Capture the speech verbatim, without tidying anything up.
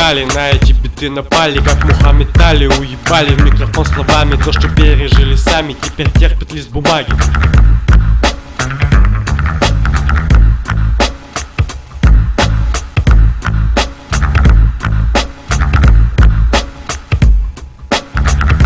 играли, на эти биты напали, как Мухаммед Али. Уебали в микрофон словами то, что пережили сами, теперь терпит лист бумаги.